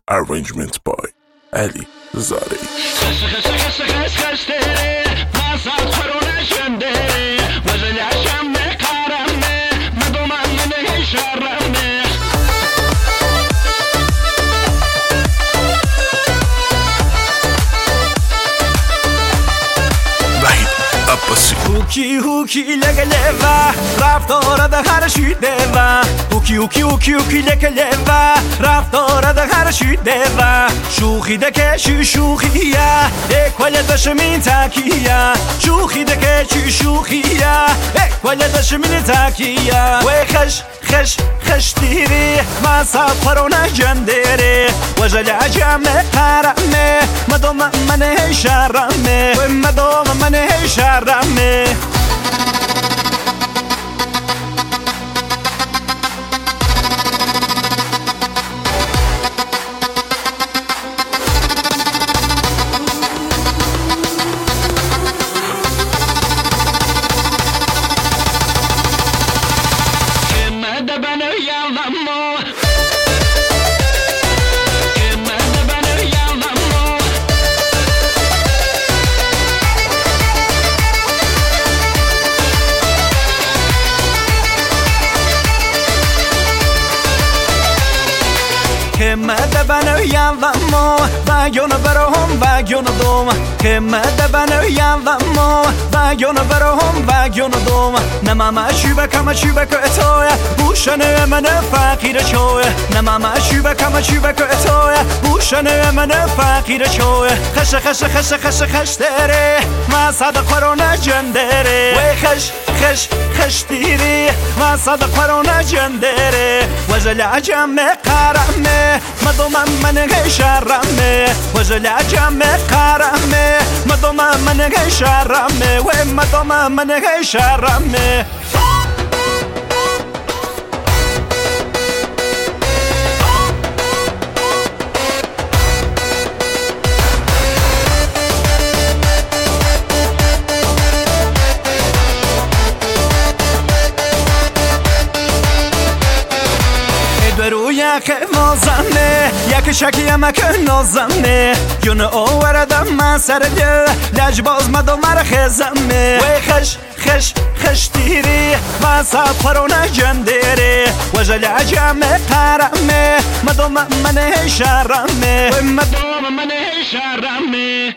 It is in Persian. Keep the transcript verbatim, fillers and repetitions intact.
Arrangement by Ali Zari. هوکی هوکی لگه لوا رفتار ده هر شیده و هوکی هوکی هوکی هوکی لگه لوا رفتار ده هر شیده و شوخی ده که چی شوخیه اکوال دشمین تاکیه شوخی ده که چی شوخیه اکوال دشمین تاکیه و خش خش خش دیری ما سفرونه جندری و جل جمع قرمه مدام من شرمه و مدام من شرمه که مده بنو یوامو بگیون برهم بگیون دوم که مده بنو یوامو بگیون برهم بگیون دوم نماما شیبه کما شیبه که اتوه بوشنه من فقیر چوه نماما شیبه کما شیبه که اتوه بوشنه من فقیر چوه خش خش خش خش خش داره ما صد قرون جندره و خش خش خش دیری ما صد قرون جندره و جل جمع قرمه مدام من شرمه و جل جمع قرمه مدام من شرمه و مدام من شرمه رویک نازمه یک شکی امک نازمه یون آوردم من سر دل لجباز مدام مر خزمه و خش خش خش دیری من سفرونه جندری و جل جمع قرمه مدام من شرمه و مدام من شرمه